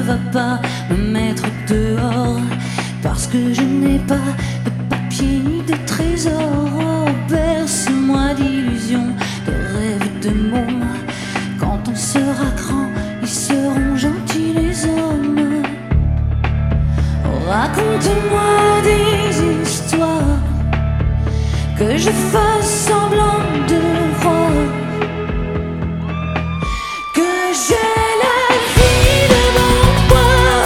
va pas me mettre dehors parce que je n'ai pas de papier ni de trésor. Oh, berce-moi d'illusions, de rêves de mômes. Quand on sera grand, ils seront gentils les hommes. Oh, raconte-moi des histoires, que je fasse semblant de croire que j'ai la vie devant moi,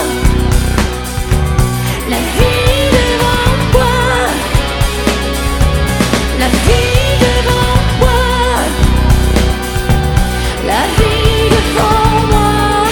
la vie devant moi, la vie devant moi, la vie devant moi.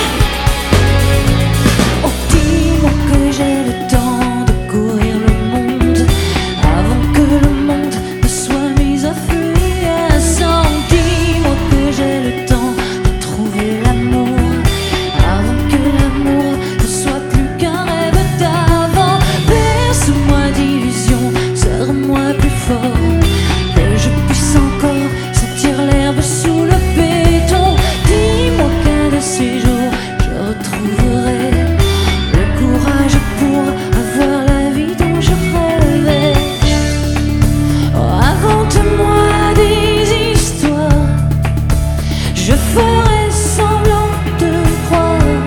Oh, dis-moi que j'ai le temps de courir le monde avant que le monde ne soit mis à feu et à sang. Dis-moi que j'ai le temps de trouver l'amour avant que l'amour ne soit plus qu'un rêve d'avant. Berce-moi d'illusions, serre-moi plus fort, que je puisse encore sentir l'herbe sous le béton. Dis-moi qu'un de ces jours je retrouverai le courage pour avoir la vie dont je rêvais. Oh, invente-moi des histoires, je ferai semblant de croire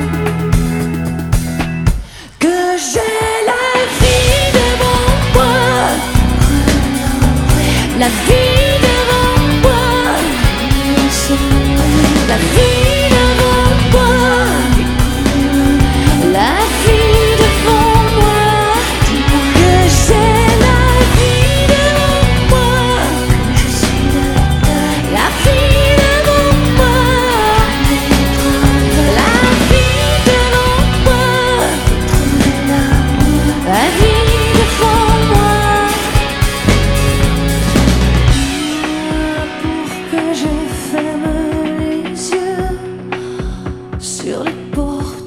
que j'ai la vie devant moi, la vie devant moi, la vie devant moi, la vie devant moi, que j'ai la vie devant moi, la vie devant moi, la vie devant moi, la vie devant moi. Pour que je ferme les yeux sur les portes